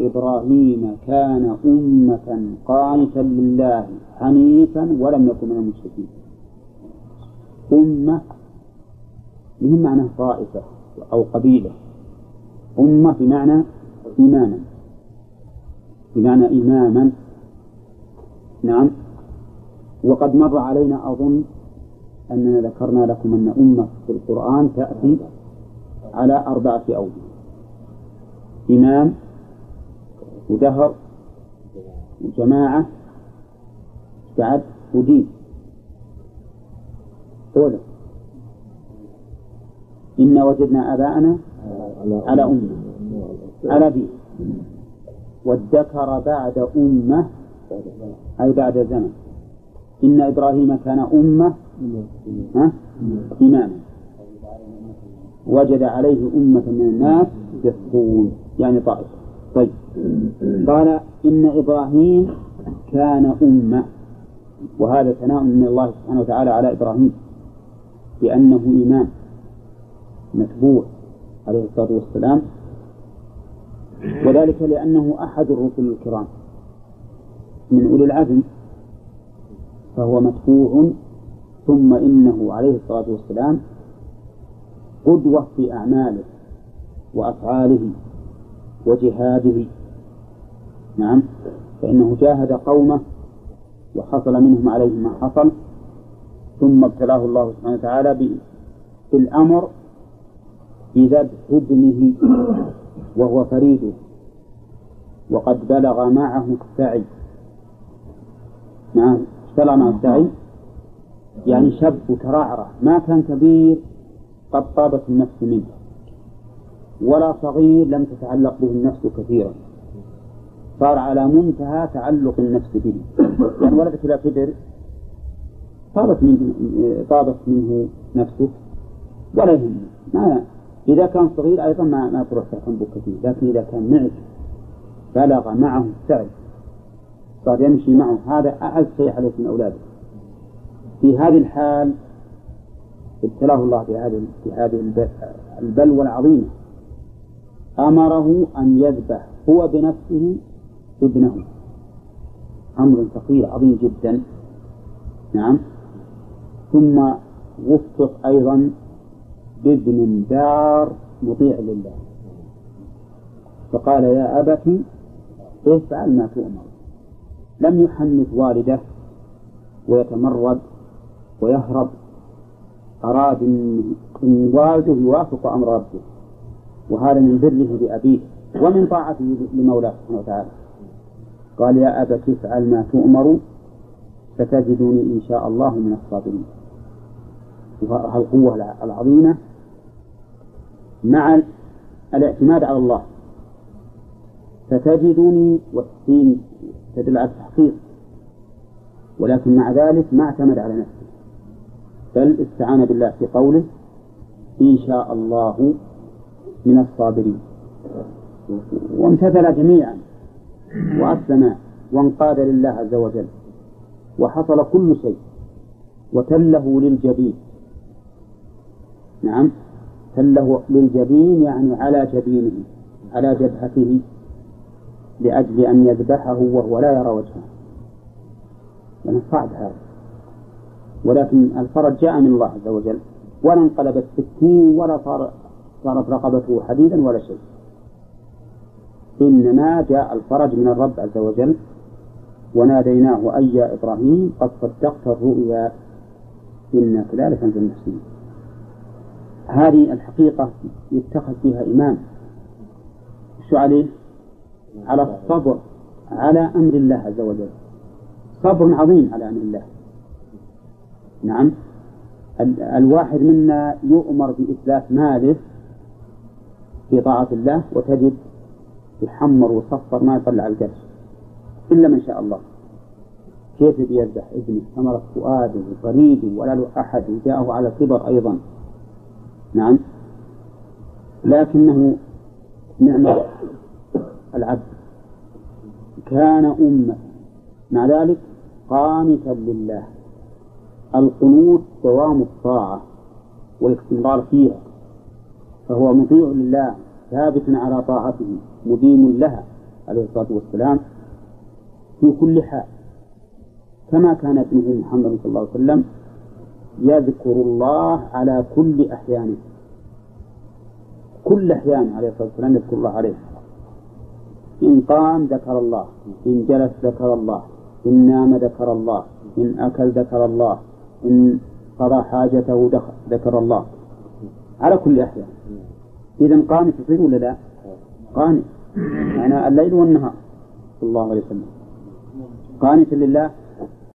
إبراهيم كان أمة قانتا لله حنيفا ولم يكن من المشركين. أمة من معنى طائفة أو قبيلة، أمة بمعنى إماما، بمعنى إماما. نعم. وقد مر علينا أظن أننا ذكرنا لكم أن أمة في القرآن تأتي على 4 أوجه: إمام ودهر وجماعة بعد ودين. أولا إنا وجدنا آباءنا على أمة على دين، والذكر بعد أمة أي بعد زمن. إن إبراهيم كان أمة إماما وجد عليه أمة من الناس يسقون يعني طائفة. طيب قال إن إبراهيم كان أمة، وهذا ثناء من الله سبحانه وتعالى على إبراهيم بأنه إمام متبوع عليه الصلاة والسلام، وذلك لأنه أحد الرسل الكرام من أولي العزم، فهو متبوع. ثم إنه عليه الصلاة والسلام قدوة في أعماله وأفعاله وجهاده. نعم. فإنه جاهد قومه وحصل منهم عليه ما حصل، ثم ابتلاه الله سبحانه وتعالى بالأمر بذبح ابنه وهو فريده، وقد بلغ معه السعي. نعم. بلغ معه السعي يعني شب وترعرع، ما كان كبير قد طابت النفس منه، ولا صغير لم تتعلق به النفس كثيرا، صار على منتهى تعلق النفس به. يعني ولدت إلى كبر طابت منه نفسه ولا يهمه. إذا كان صغير أيضا ما تروح تحنبه كثير، لكن إذا كان معك بلغ معه السعي صار يمشي معه، هذا أعز شيء عليه من أولاده. في هذه الحال ابتلاه الله بهذه البلوى العظيمة، أمره أن يذبح هو بنفسه ابنه، أمر ثقيل عظيم جدا. نعم. ثم وفق أيضا بابن بار مطيع لله، فقال يا أبت افعل ما تؤمر. لم يحنث والده ويتمرد ويهرب، أراد إن والده يوافق أمر ربه، وهذا من بره بأبيه ومن طاعته لمولاه سبحانه وتعالى. قال يا أبت افعل ما تؤمر ستجدني إن شاء الله من الصابرين. القوة العظيمة مع الاعتماد على الله. ستجدني والسين تدل على التحقيق، ولكن مع ذلك ما اعتمد على نفسه، بل استعان بالله في قوله إن شاء الله من الصابرين، وامتثل جميعا وأسلم وانقاد لله عز وجل، وحصل كل شيء، وتله للجبين. نعم. تله للجبين يعني على جبينه، على جبهته، لأجل أن يذبحه وهو لا يرى وجهه. يعني صعب هذا، ولكن الفرج جاء من الله عز وجل، ولا انقلبت سكين ولا صارت رقبته حديدا ولا شيء، إنما جاء الفرج من الرب عز وجل. وناديناه أي يا إبراهيم قد صدقت الرؤيا إنا كذلك نجزي المحسنين. هذه الحقيقة يتخذ فيها إمام شو عليه؟ على الصبر على أمر الله عز وجل، صبر عظيم على أمر الله. نعم. الواحد منا يؤمر بإتلاف ماله في طاعة الله، وتجد يحمر وصفر ما يطلع القرش إلا من شاء الله. كيف بيذبح ابنه ثمرة فؤاده وفريده ولا له أحد، وجاءه على كبر أيضا. نعم. لكنه نعم العبد كان أمة، مع ذلك قانتا لله. القنوت دوام الطاعة والاستمرار فيها، فهو مطيع لله ثابت على طاعته مديم لها، عليه الصلاة والسلام في كل حال، كما كان ابنه محمد صلى الله عليه وسلم يذكر الله على كل أحيانه، كل أحيان عليه الصلاة والسلام يذكر الله عليه. إن قام ذكر الله، إن جلس ذكر الله، إن نام ذكر الله، إن أكل ذكر الله، إن قضى حاجته ذكر الله، على كل أحيان. إذن قانت تصير ولا لا؟ قانت، يعني الليل والنهار صلى الله عليه وسلم قانت لله